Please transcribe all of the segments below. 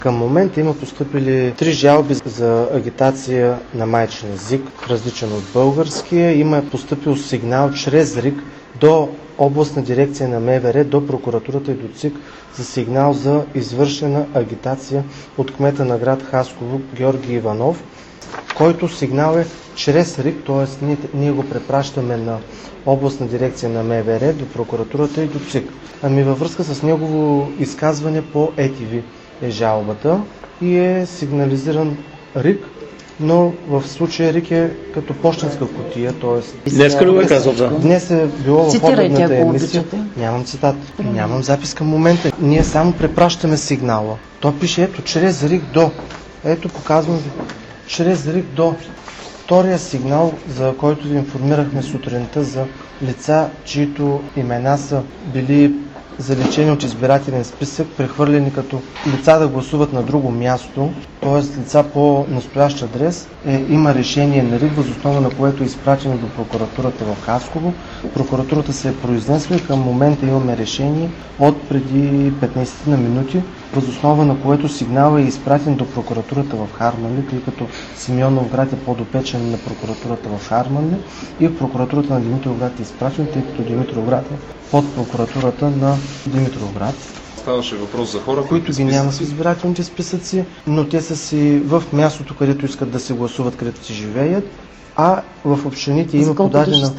Към момента има постъпили 3 жалби за агитация на майчин език, различен от българския. Има постъпил сигнал чрез РИК до областна дирекция на МВР, до прокуратурата и до ЦИК за сигнал за извършена агитация от кмета на град Хасково Георги Иванов, който сигнал е чрез РИК, т.е. ние го препращаме на областна дирекция на МВР, до прокуратурата и до ЦИК. Във връзка с негово изказване по ЕТВ е жалбата и е сигнализиран РИК, но в случая РИК е като пощенска кутия, т.е. Днеска ли го е казал? Да. Днес е било в обедната емисия. Обичате. Нямам цитат, нямам запис към момента. Ние само препращаме сигнала. То пише ето чрез РИК до. Ето показвам ви. Чрез РИК до. Втория сигнал, за който ви информирахме сутринта за лица, чието имена са били заличени от избирателен списък, прехвърлени като лица да гласуват на друго място, т.е. лица по настоящ адрес, има решение на РИК, въз основа на което е изпратено до прокуратурата в Хасково. Прокуратурата се е произнесла и към момента имаме решение от преди 15 на минути, въз основа на което сигнал е изпратен до прокуратурата в Харманли, тъй като Симеоновград е подопечен на прокуратурата в Харманли и прокуратурата на Димитровград е изпратен, тъй като Димитровград е под прокуратурата на Димитровград. Ставаше въпрос за хора, които ги няма в избирателните списъци, но те са си в мястото, където искат да се гласуват, където си живеят, а в общините има подадена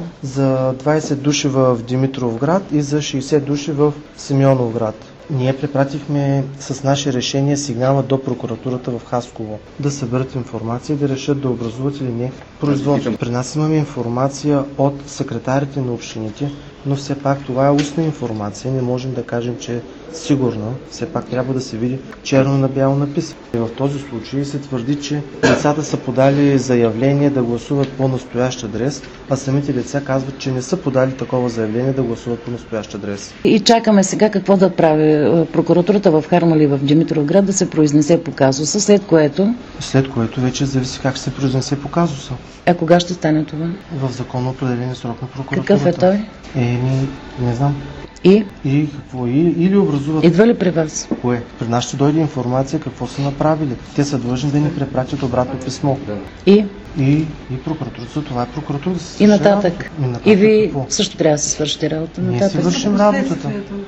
за 20 души в Димитровград и за 60 души в Симеоновград. Ние препратихме с наше решение сигнала до прокуратурата в Хасково да съберат информация и да решат да образуват или не производство. При нас имаме информация от секретарите на общините, но все пак това е устна информация, не можем да кажем, че е сигурна. Все пак трябва да се види черно на бяло написано. И в този случай се твърди, че лицата са подали заявление да гласуват по настоящ адрес, а самите лица казват, че не са подали такова заявление да гласуват по настоящ адрес. И чакаме сега какво да прави прокуратурата в Харманли и в Димитровград да се произнесе по казуса, след което вече зависи как ще се произнесе по казуса. А кога ще стане това? В законно определен срок на прокуратурата. Какъв е той? Не знам. И какво? Или образуват. Идва ли при вас? Кое? При нас ще дойде информация какво са направили. Те са длъжни да ни препратят обратно писмо. И прокуратурата, това е прокуратурата. И нататък. И ви какво? също трябва да се свършите работа Ние нататък. си вършим работата.